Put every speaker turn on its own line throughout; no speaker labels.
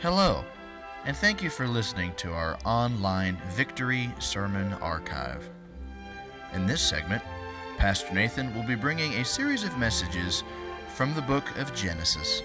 Hello, and thank you for listening to our online Victory Sermon Archive. In this segment, Pastor Nathan will be bringing a series of messages from the book of Genesis.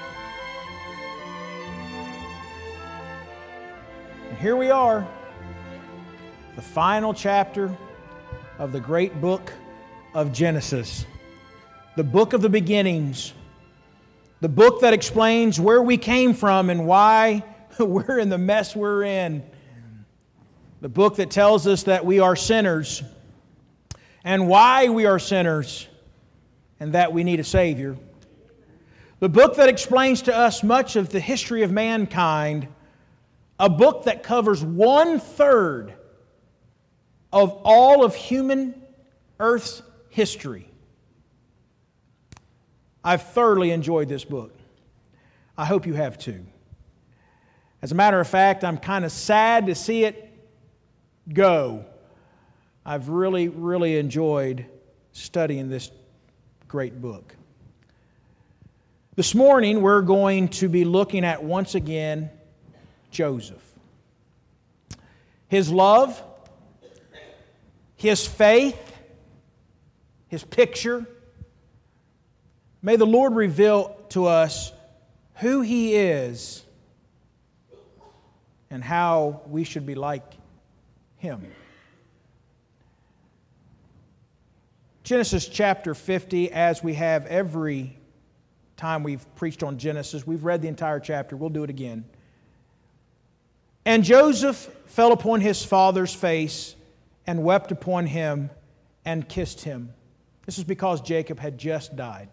And here we are, the final chapter of the great book of Genesis, the book of the beginnings, the book that explains where we came from and why we're in the mess we're in, the book that tells us that we are sinners and why we are sinners and that we need a Savior, the book that explains to us much of the history of mankind, a book that covers 1/3 of all of human Earth's history. I've thoroughly enjoyed this book. I hope you have too. As a matter of fact, I'm kind of sad to see it go. I've really enjoyed studying this great book. This morning, we're going to be looking at, once again, Joseph. His love, his faith, his picture. May the Lord reveal to us who He is and how we should be like Him. Genesis chapter 50, as we have every time we've preached on Genesis, we've read the entire chapter. We'll do it again. And Joseph fell upon his father's face and wept upon him and kissed him. This is because Jacob had just died.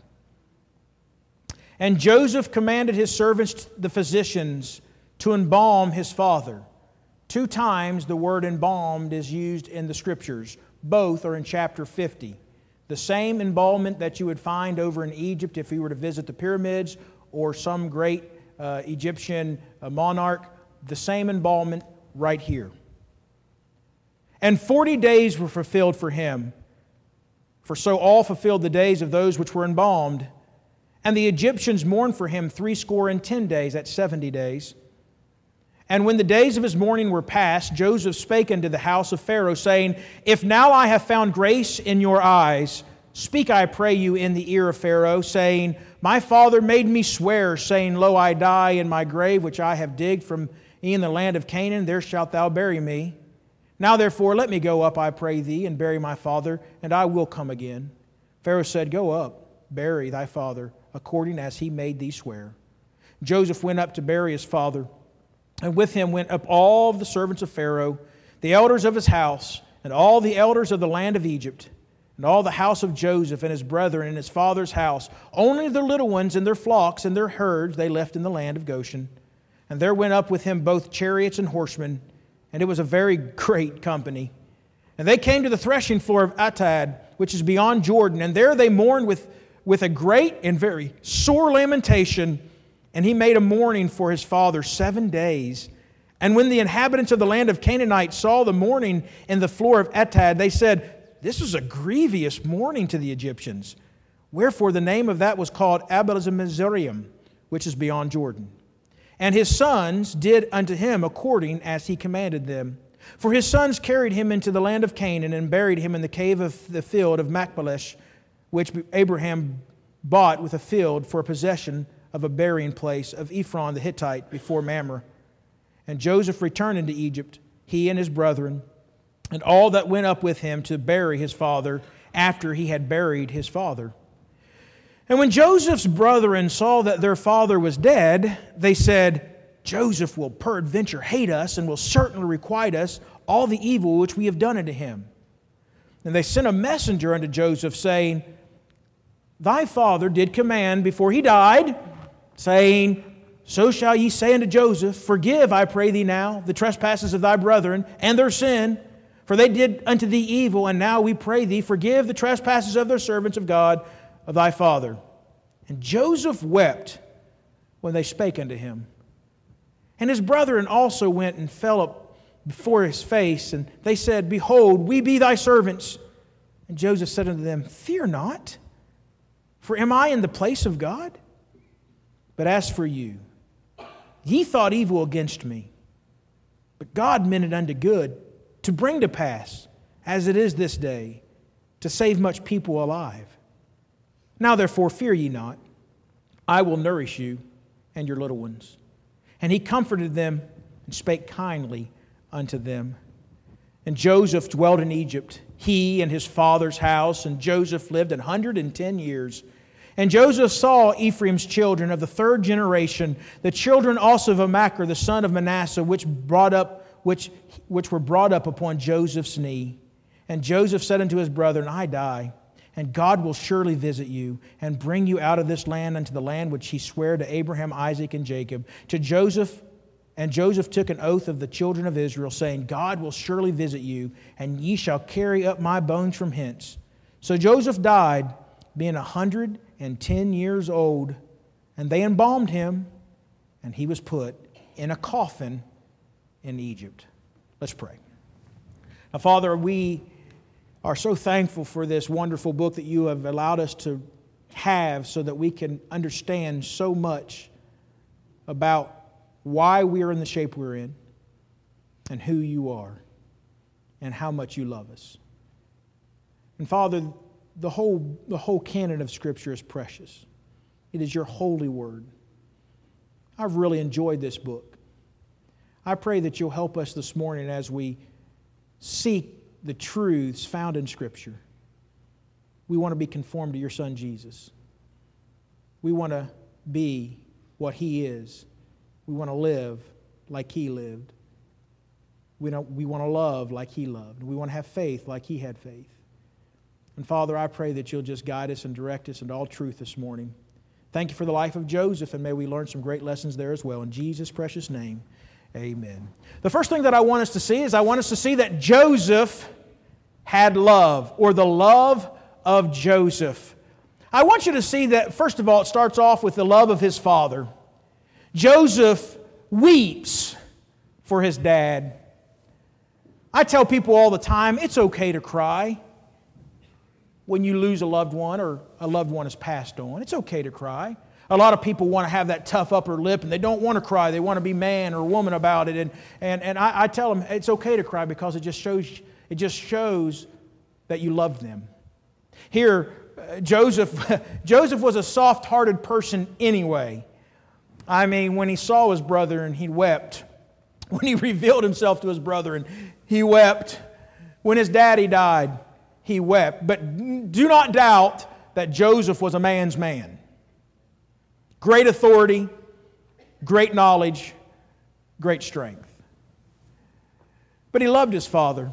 And Joseph commanded his servants, the physicians, to embalm his father. 2 times the word embalmed is used in the Scriptures. Both are in chapter 50. The same embalmment that you would find over in Egypt if you were to visit the pyramids or some great Egyptian monarch. The same embalmment right here. And 40 days were fulfilled for him. For so all fulfilled the days of those which were embalmed. And the Egyptians mourned for him 70 days, that's 70 days. And when the days of his mourning were past, Joseph spake unto the house of Pharaoh, saying, If now I have found grace in your eyes, speak, I pray you, in the ear of Pharaoh, saying, My father made me swear, saying, Lo, I die in my grave, which I have digged from in the land of Canaan, there shalt thou bury me. Now therefore let me go up, I pray thee, and bury my father, and I will come again. Pharaoh said, Go up, bury thy father, according as he made thee swear. Joseph went up to bury his father, and with him went up all the servants of Pharaoh, the elders of his house, and all the elders of the land of Egypt, and all the house of Joseph and his brethren in his father's house. Only their little ones and their flocks and their herds they left in the land of Goshen. And there went up with him both chariots and horsemen, and it was a very great company. And they came to the threshing floor of Atad, which is beyond Jordan, and there they mourned with a great and very sore lamentation, and he made a mourning for his father 7 days. And when the inhabitants of the land of Canaanite saw the mourning in the floor of Atad, they said, This is a grievous mourning to the Egyptians. Wherefore the name of that was called Abel-Mizraim, which is beyond Jordan. And his sons did unto him according as he commanded them. For his sons carried him into the land of Canaan and buried him in the cave of the field of Machpelah, which Abraham bought with a field for a possession of a burying place of Ephron the Hittite before Mamre. And Joseph returned into Egypt, he and his brethren, and all that went up with him to bury his father after he had buried his father. And when Joseph's brethren saw that their father was dead, they said, Joseph will peradventure hate us and will certainly requite us all the evil which we have done unto him. And they sent a messenger unto Joseph, saying, Thy father did command before he died, saying, So shall ye say unto Joseph, Forgive, I pray thee now, the trespasses of thy brethren and their sin, for they did unto thee evil, and now we pray thee, forgive the trespasses of their servants of God, of thy father. And Joseph wept when they spake unto him. And his brethren also went and fell up before his face, and they said, Behold, we be thy servants. And Joseph said unto them, Fear not, for am I in the place of God? But as for you, Ye thought evil against me, but God meant it unto good, to bring to pass, as it is this day, to save much people alive. Now therefore fear ye not, I will nourish you and your little ones. And he comforted them and spake kindly unto them. And Joseph dwelt in Egypt, he and his father's house, and Joseph lived 110 years. And Joseph saw Ephraim's children of the third generation, the children also of Machir, the son of Manasseh, which were brought up upon Joseph's knee. And Joseph said unto his brethren, I die, and God will surely visit you, and bring you out of this land unto the land which he sware to Abraham, Isaac, and Jacob. And Joseph took an oath of the children of Israel, saying, God will surely visit you, and ye shall carry up my bones from hence. So Joseph died, being 110 years old, and they embalmed him, and he was put in a coffin in Egypt. Let's pray. Now, Father, we are so thankful for this wonderful book that you have allowed us to have so that we can understand so much about why we are in the shape we're in and who you are and how much you love us. And Father, the whole canon of Scripture is precious. It is your holy word. I've really enjoyed this book. I pray that you'll help us this morning as we seek the truths found in Scripture. We want to be conformed to your Son, Jesus. We want to be what he is. We want to live like he lived. We want to love like he loved. We want to have faith like he had faith. And Father, I pray that you'll just guide us and direct us into all truth this morning. Thank you for the life of Joseph, and may we learn some great lessons there as well. In Jesus' precious name, amen. The first thing that I want us to see is I want us to see that Joseph had love, or the love of Joseph. I want you to see that, first of all, it starts off with the love of his father. Joseph weeps for his dad. I tell people all the time, it's okay to cry when you lose a loved one or a loved one has passed on. It's okay to cry. A lot of people want to have that tough upper lip and they don't want to cry. They want to be man or woman about it. And I tell them it's okay to cry because it just shows that you loved them. Here, Joseph was a soft-hearted person anyway. I mean, when he saw his brother and he wept. When he revealed himself to his brother and he wept. When his daddy died, he wept. But do not doubt that Joseph was a man's man. Great authority, great knowledge, great strength. But he loved his father.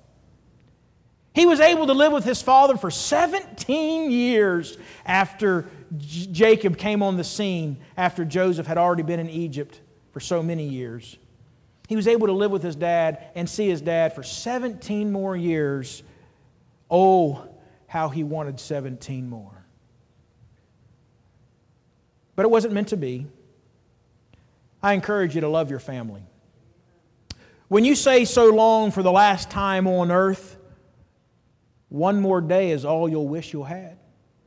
He was able to live with his father for 17 years after Jacob came on the scene, after Joseph had already been in Egypt for so many years. He was able to live with his dad and see his dad for 17 more years. Oh, how he wanted 17 more. But it wasn't meant to be. I encourage you to love your family. When you say so long for the last time on earth, one more day is all you'll wish you had.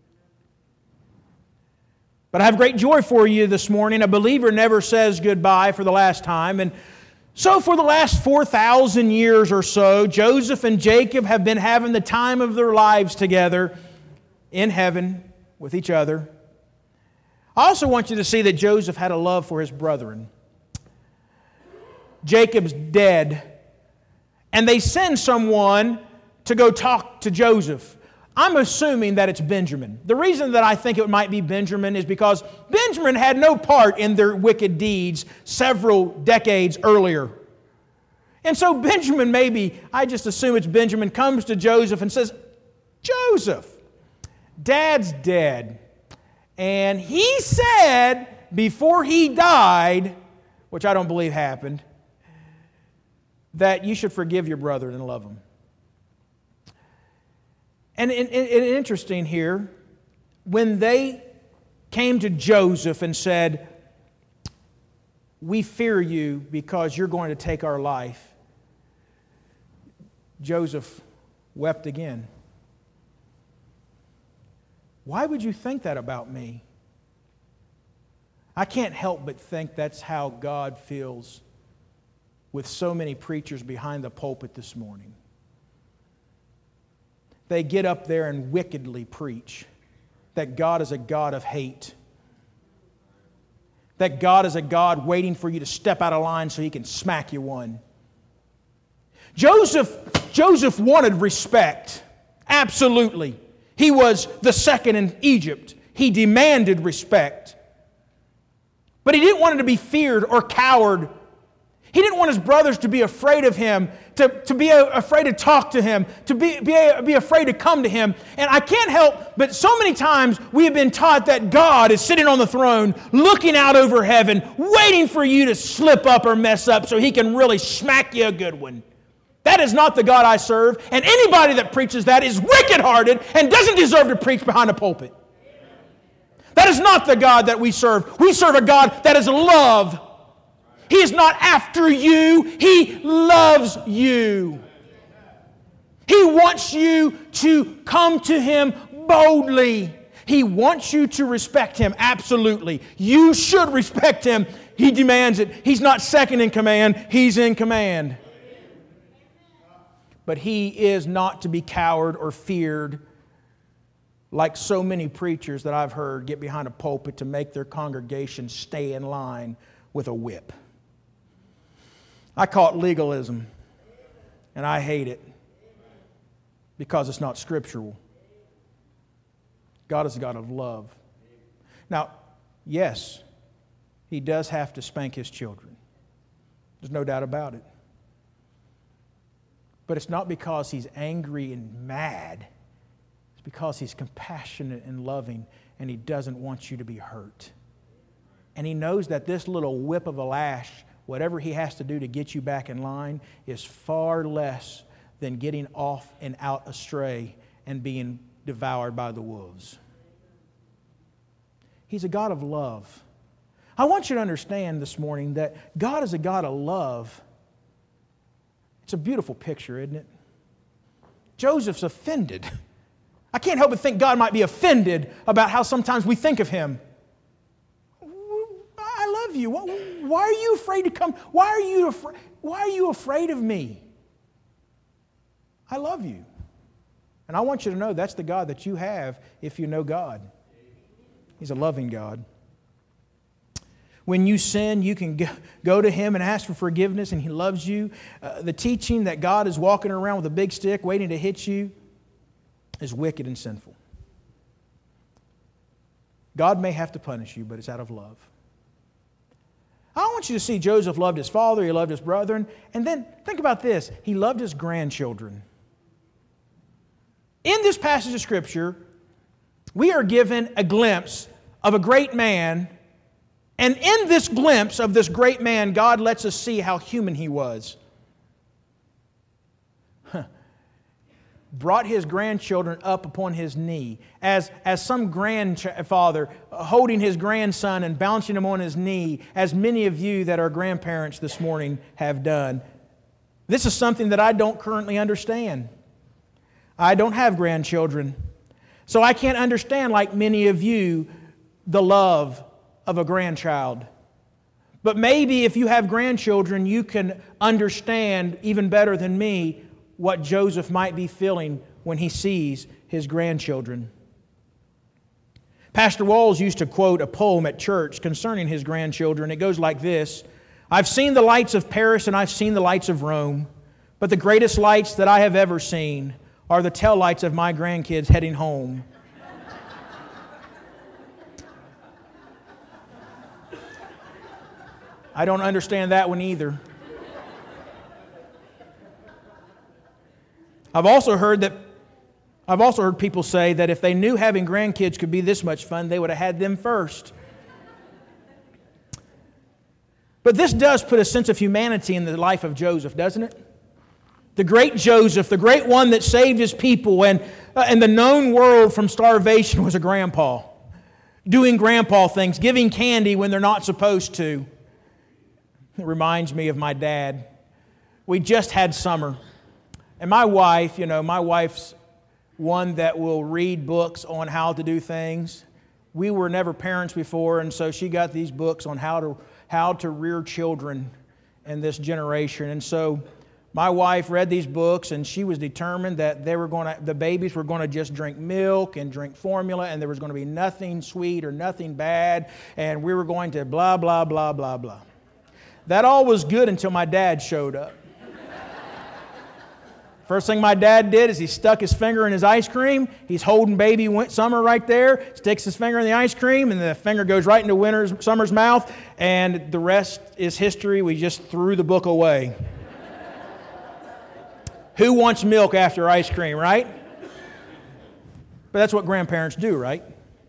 But I have great joy for you this morning. A believer never says goodbye for the last time. And so for the last 4,000 years or so, Joseph and Jacob have been having the time of their lives together in heaven with each other. I also want you to see that Joseph had a love for his brethren. Jacob's dead, and they send someone to go talk to Joseph. I'm assuming that it's Benjamin. The reason that I think it might be Benjamin is because Benjamin had no part in their wicked deeds several decades earlier. And so Benjamin, I just assume it's Benjamin, comes to Joseph and says, Joseph, Dad's dead. And he said before he died, which I don't believe happened, that you should forgive your brother and love him. And interesting here, when they came to Joseph and said, we fear you because you're going to take our life, Joseph wept again. Why would you think that about me? I can't help but think that's how God feels with so many preachers behind the pulpit this morning. They get up there and wickedly preach that God is a God of hate. That God is a God waiting for you to step out of line so He can smack you one. Joseph wanted respect. Absolutely. He was the second in Egypt. He demanded respect. But he didn't want him to be feared or coward. He didn't want his brothers to be afraid of him, to be afraid to talk to him, to be afraid to come to him. And I can't help, but so many times we have been taught that God is sitting on the throne, looking out over heaven, waiting for you to slip up or mess up so He can really smack you a good one. That is not the God I serve, and anybody that preaches that is wicked-hearted and doesn't deserve to preach behind a pulpit. That is not the God that we serve. We serve a God that is love. He is not after you. He loves you. He wants you to come to Him boldly. He wants you to respect Him, absolutely. You should respect Him. He demands it. He's not second in command. He's in command. But He is not to be coward or feared like so many preachers that I've heard get behind a pulpit to make their congregation stay in line with a whip. I call it legalism, and I hate it because it's not scriptural. God is a God of love. Now, yes, He does have to spank His children. There's no doubt about it. But it's not because He's angry and mad. It's because He's compassionate and loving, and He doesn't want you to be hurt. And He knows that this little whip of a lash, whatever He has to do to get you back in line, is far less than getting off and out astray and being devoured by the wolves. He's a God of love. I want you to understand this morning that God is a God of love. It's a beautiful picture, isn't it? Joseph's offended. I can't help but think God might be offended about how sometimes we think of Him. I love you. Why are you afraid to come? Why are you afraid of me? I love you. And I want you to know that's the God that you have if you know God. He's a loving God. When you sin, you can go to Him and ask for forgiveness, and He loves you. The teaching that God is walking around with a big stick waiting to hit you is wicked and sinful. God may have to punish you, but it's out of love. I want you to see Joseph loved his father, he loved his brethren, and then think about this. He loved his grandchildren. In this passage of Scripture, we are given a glimpse of a great man, and in this glimpse of this great man, God lets us see how human he was. Brought his grandchildren up upon his knee, as some grandfather holding his grandson and bouncing him on his knee, as many of you that are grandparents this morning have done. This is something that I don't currently understand. I don't have grandchildren, so I can't understand, like many of you, the love of a grandchild. But maybe if you have grandchildren, you can understand even better than me what Joseph might be feeling when he sees his grandchildren. Pastor Walls used to quote a poem at church concerning his grandchildren. It goes like this: I've seen the lights of Paris and I've seen the lights of Rome, but the greatest lights that I have ever seen are the taillights of my grandkids heading home. I don't understand that one either. I've also heard people say that if they knew having grandkids could be this much fun, they would have had them first. But this does put a sense of humanity in the life of Joseph, doesn't it? The great Joseph, the great one that saved his people and the known world from starvation, was a grandpa. Doing grandpa things, giving candy when they're not supposed to. It reminds me of my dad. We just had summer. And my wife's one that will read books on how to do things. we were never parents before, and so she got these books on how to rear children in this generation. And so my wife read these books, and she was determined that the babies were going to just drink milk and drink formula, and there was going to be nothing sweet or nothing bad, and we were going to blah, blah, blah, blah, blah. That all was good until my dad showed up. First thing my dad did is he stuck his finger in his ice cream. He's holding baby Summer right there, sticks his finger in the ice cream, and the finger goes right into Summer's mouth, and the rest is history. We just threw the book away. Who wants milk after ice cream, right? But that's what grandparents do, right?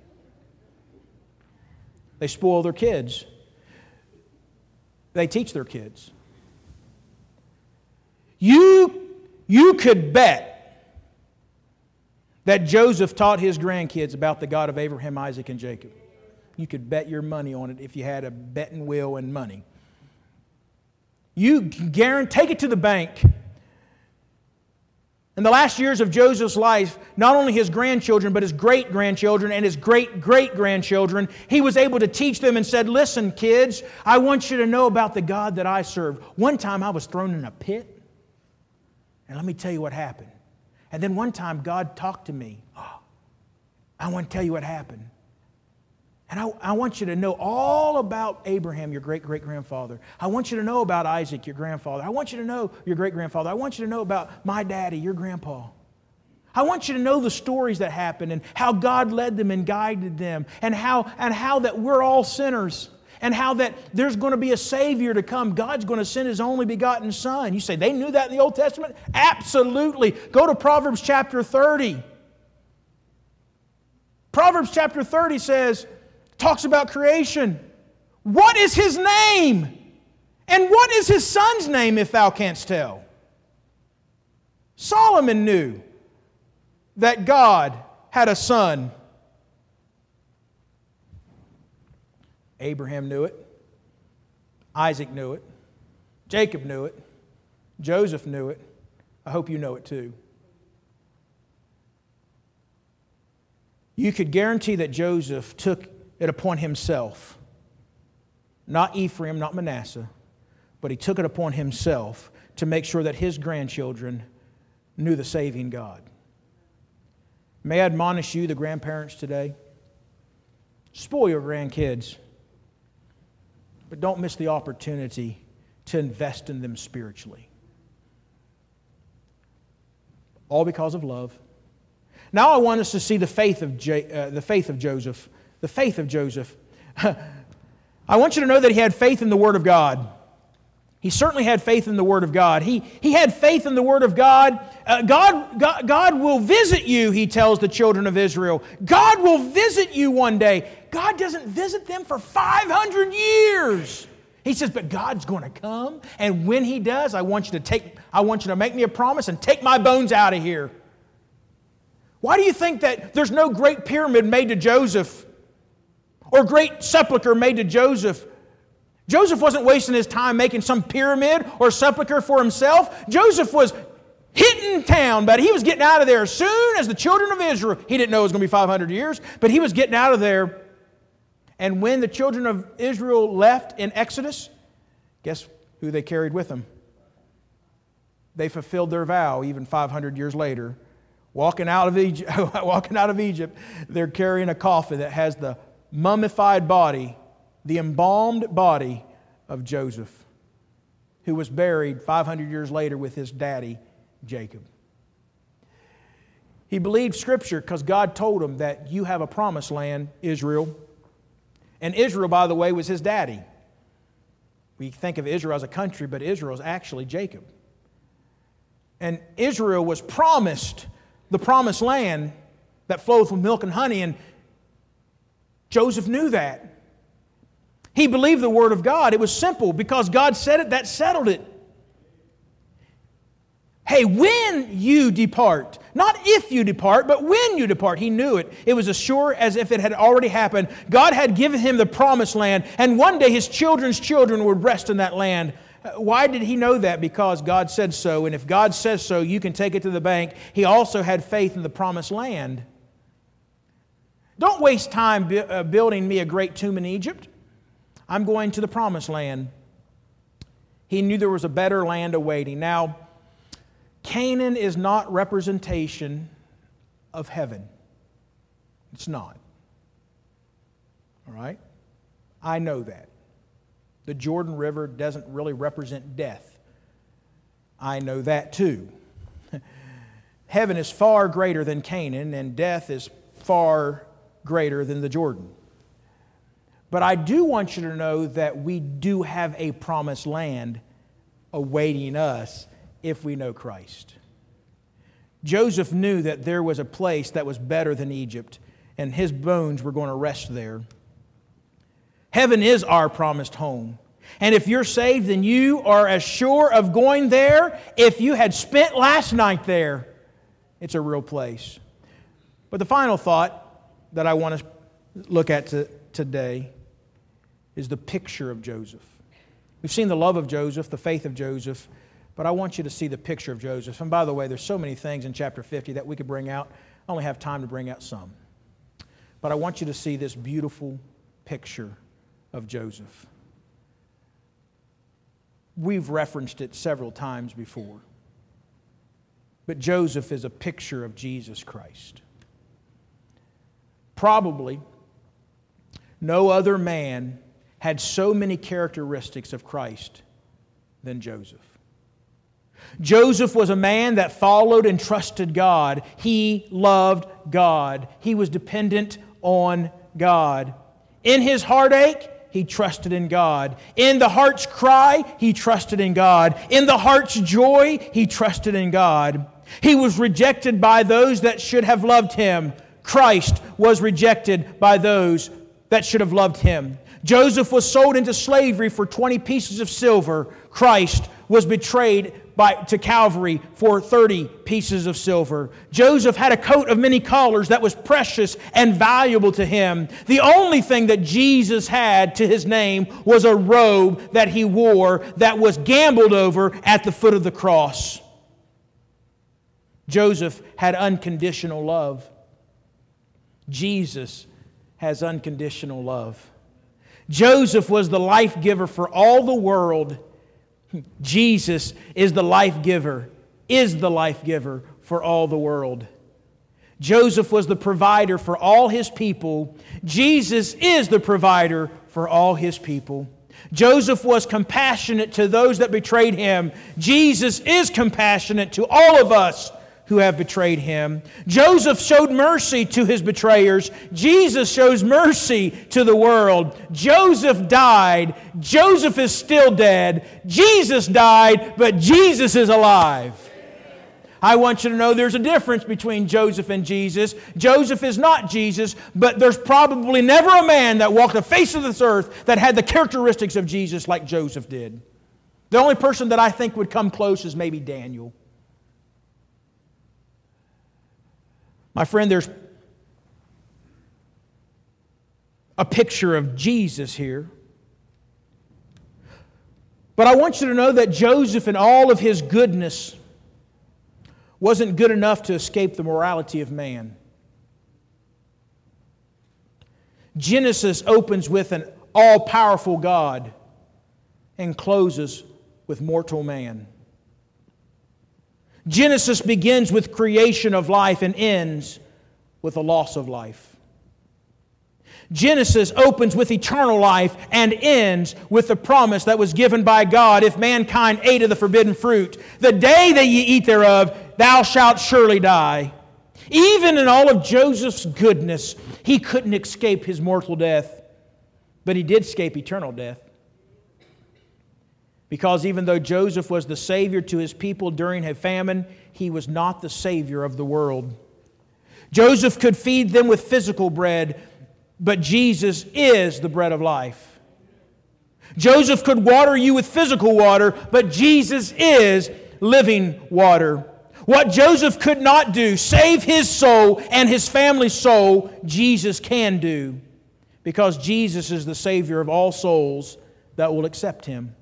They spoil their kids. They teach their kids. You could bet that Joseph taught his grandkids about the God of Abraham, Isaac, and Jacob. You could bet your money on it if you had a betting wheel and money. You can take it to the bank. In the last years of Joseph's life, not only his grandchildren, but his great-grandchildren and his great-great-grandchildren, he was able to teach them and said, listen, kids, I want you to know about the God that I serve. One time I was thrown in a pit. And let me tell you what happened. And then one time God talked to me. I want to tell you what happened. And I want you to know all about Abraham, your great-great-grandfather. I want you to know about Isaac, your grandfather. I want you to know your great-grandfather. I want you to know about my daddy, your grandpa. I want you to know the stories that happened and how God led them and guided them and how that we're all sinners. And how that there's going to be a Savior to come. God's going to send His only begotten Son. You say, they knew that in the Old Testament? Absolutely. Go to Proverbs chapter 30. Proverbs chapter 30 talks about creation. What is His name? And what is His Son's name, if thou canst tell? Solomon knew that God had a son. Abraham knew it. Isaac knew it. Jacob knew it. Joseph knew it. I hope you know it too. You could guarantee that Joseph took it upon himself, not Ephraim, not Manasseh, but he took it upon himself to make sure that his grandchildren knew the saving God. May I admonish you, the grandparents today, spoil your grandkids. But don't miss the opportunity to invest in them spiritually. All because of love. Now I want us to see the faith of Joseph. The faith of Joseph. I want you to know that he had faith in the Word of God. He certainly had faith in the Word of God. He had faith in the Word of God. God will visit you, he tells the children of Israel. God will visit you one day. God doesn't visit them for 500 years. He says, but God's going to come, and when He does, I want you to make me a promise and take my bones out of here. Why do you think that there's no great pyramid made to Joseph or great sepulcher made to Joseph? Joseph wasn't wasting his time making some pyramid or sepulcher for himself. Joseph was hitting town, but he was getting out of there as soon as the children of Israel. He didn't know it was going to be 500 years, but he was getting out of there. And when the children of Israel left in Exodus, guess who they carried with them? They fulfilled their vow even 500 years later. Walking out of Egypt, they're carrying a coffin that has the mummified body, the embalmed body of Joseph, who was buried 500 years later with his daddy, Jacob. He believed Scripture because God told him that you have a promised land, Israel. And Israel, by the way, was his daddy. We think of Israel as a country, but Israel is actually Jacob. And Israel was promised the promised land that flows with milk and honey, and Joseph knew that. He believed the Word of God. It was simple. Because God said it, that settled it. Hey, when you depart, not if you depart, but when you depart, he knew it. It was as sure as if it had already happened. God had given him the promised land, and one day his children's children would rest in that land. Why did he know that? Because God said so, and if God says so, you can take it to the bank. He also had faith in the promised land. Don't waste time building me a great tomb in Egypt. I'm going to the promised land. He knew there was a better land awaiting. Now, Canaan is not representation of heaven. It's not. All right? I know that. The Jordan River doesn't really represent death. I know that too. Heaven is far greater than Canaan, and death is far greater than the Jordan. But I do want you to know that we do have a promised land awaiting us if we know Christ. Joseph knew that there was a place that was better than Egypt, and his bones were going to rest there. Heaven is our promised home. And if you're saved, then you are as sure of going there if you had spent last night there. It's a real place. But the final thought that I want to look at today is the picture of Joseph. We've seen the love of Joseph, the faith of Joseph, but I want you to see the picture of Joseph. And by the way, there's so many things in chapter 50 that we could bring out. I only have time to bring out some. But I want you to see this beautiful picture of Joseph. We've referenced it several times before. But Joseph is a picture of Jesus Christ. Probably no other man had so many characteristics of Christ than Joseph. Joseph was a man that followed and trusted God. He loved God. He was dependent on God. In his heartache, he trusted in God. In the heart's cry, he trusted in God. In the heart's joy, he trusted in God. He was rejected by those that should have loved him. Christ was rejected by those that should have loved him. Joseph was sold into slavery for 20 pieces of silver. Christ was betrayed to Calvary for 30 pieces of silver. Joseph had a coat of many colors that was precious and valuable to him. The only thing that Jesus had to his name was a robe that he wore that was gambled over at the foot of the cross. Joseph had unconditional love. Jesus has unconditional love. Joseph was the life giver for all the world. Jesus is the life giver for all the world. Joseph was the provider for all his people. Jesus is the provider for all his people. Joseph was compassionate to those that betrayed him. Jesus is compassionate to all of us who have betrayed him. Joseph showed mercy to his betrayers. Jesus shows mercy to the world. Joseph died. Joseph is still dead. Jesus died, but Jesus is alive. I want you to know there's a difference between Joseph and Jesus. Joseph is not Jesus, but there's probably never a man that walked the face of this earth that had the characteristics of Jesus like Joseph did. The only person that I think would come close is maybe Daniel. My friend, there's a picture of Jesus here. But I want you to know that Joseph, in all of his goodness, wasn't good enough to escape the morality of man. Genesis opens with an all-powerful God and closes with mortal man. Genesis begins with creation of life and ends with the loss of life. Genesis opens with eternal life and ends with the promise that was given by God if mankind ate of the forbidden fruit. The day that ye eat thereof, thou shalt surely die. Even in all of Joseph's goodness, he couldn't escape his mortal death, but he did escape eternal death. Because even though Joseph was the Savior to his people during a famine, he was not the Savior of the world. Joseph could feed them with physical bread, but Jesus is the bread of life. Joseph could water you with physical water, but Jesus is living water. What Joseph could not do, save his soul and his family's soul, Jesus can do. Because Jesus is the Savior of all souls that will accept Him.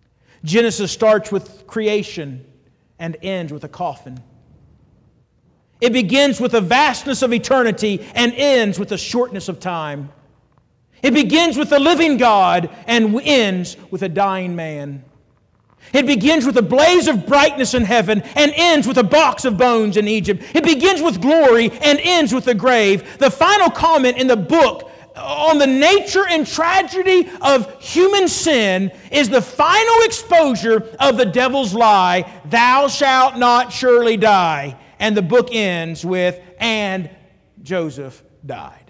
Genesis starts with creation and ends with a coffin. It begins with the vastness of eternity and ends with the shortness of time. It begins with the living God and ends with a dying man. It begins with a blaze of brightness in heaven and ends with a box of bones in Egypt. It begins with glory and ends with the grave. The final comment in the book on the nature and tragedy of human sin is the final exposure of the devil's lie, "Thou shalt not surely die." And the book ends with, "And Joseph died."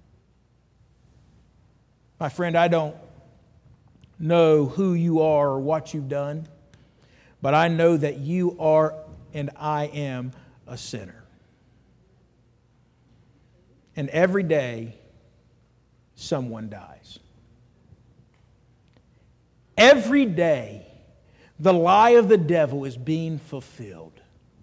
My friend, I don't know who you are or what you've done, but I know that you are and I am a sinner. And every day, someone dies. Every day, the lie of the devil is being fulfilled.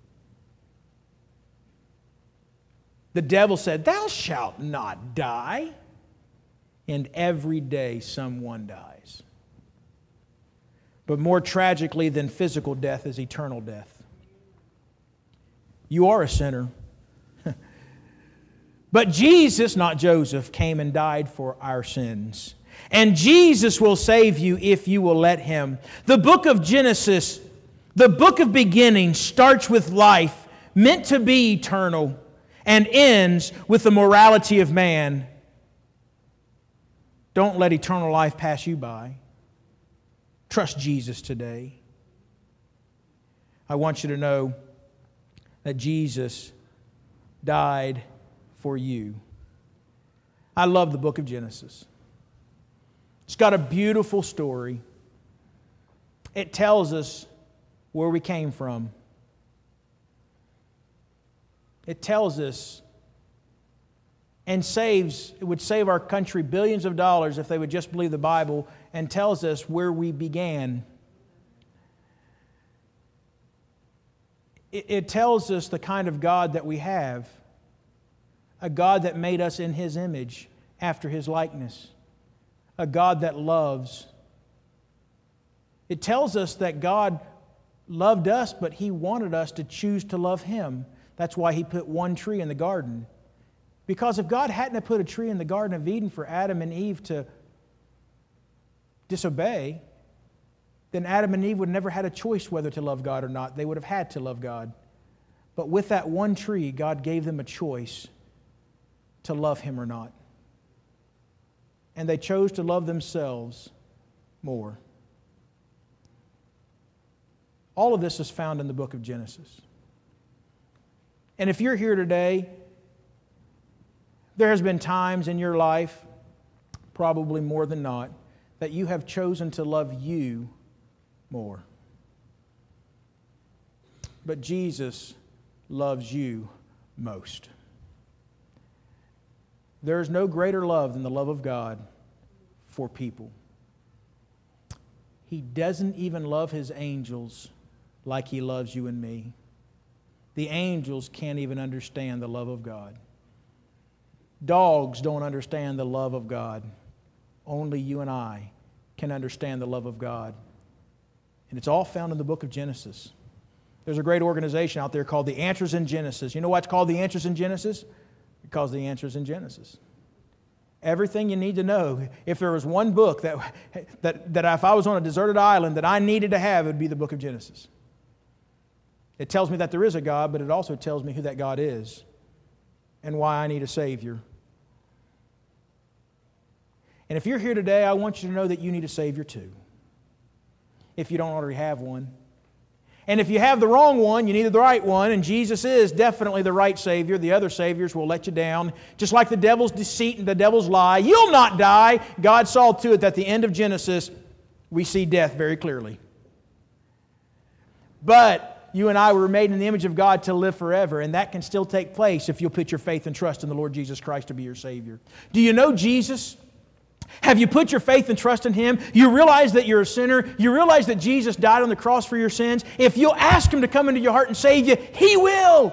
The devil said, "Thou shalt not die." And every day someone dies. But more tragically than physical death is eternal death. You are a sinner. But Jesus, not Joseph, came and died for our sins. And Jesus will save you if you will let Him. The book of Genesis, the book of beginnings, starts with life meant to be eternal and ends with the morality of man. Don't let eternal life pass you by. Trust Jesus today. I want you to know that Jesus died for you. I love the book of Genesis. It's got a beautiful story. It tells us where we came from. It tells us and it would save our country billions of dollars if they would just believe the Bible, and tells us where we began. It tells us the kind of God that we have, a God that made us in His image, after His likeness, a God that loves. It tells us that God loved us, but He wanted us to choose to love Him. That's why He put one tree in the garden. Because if God hadn't put a tree in the Garden of Eden for Adam and Eve to disobey, then Adam and Eve would have never had a choice whether to love God or not. They would have had to love God. But with that one tree, God gave them a choice to love Him or not. And they chose to love themselves more. All of this is found in the book of Genesis. And if you're here today, there has been times in your life, probably more than not, that you have chosen to love you more. But Jesus loves you most. There is no greater love than the love of God for people. He doesn't even love His angels like He loves you and me. The angels can't even understand the love of God. Dogs don't understand the love of God. Only you and I can understand the love of God. And it's all found in the book of Genesis. There's a great organization out there called The Answers in Genesis. You know why it's called The Answers in Genesis? Because the answer's in Genesis. Everything you need to know. If there was one book that if I was on a deserted island that I needed to have, it would be the book of Genesis. It tells me that there is a God, but it also tells me who that God is and why I need a Savior. And if you're here today, I want you to know that you need a Savior too, if you don't already have one. And if you have the wrong one, you need the right one, and Jesus is definitely the right Savior. The other Saviors will let you down. Just like the devil's deceit and the devil's lie, you'll not die. God saw to it that at the end of Genesis, we see death very clearly. But you and I were made in the image of God to live forever, and that can still take place if you'll put your faith and trust in the Lord Jesus Christ to be your Savior. Do you know Jesus? Have you put your faith and trust in Him? You realize that you're a sinner. You realize that Jesus died on the cross for your sins. If you'll ask Him to come into your heart and save you, He will.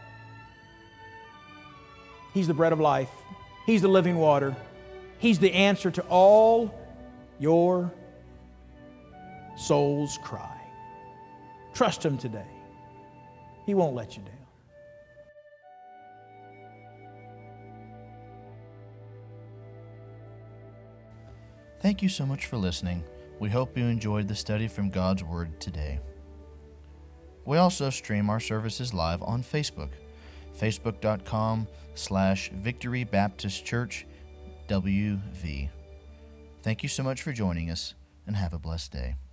He's the bread of life. He's the living water. He's the answer to all your soul's cry. Trust Him today. He won't let you down.
Thank you so much for listening. We hope you enjoyed the study from God's Word today. We also stream our services live on Facebook, facebook.com/Victory Baptist Church WV. Thank you so much for joining us, and have a blessed day.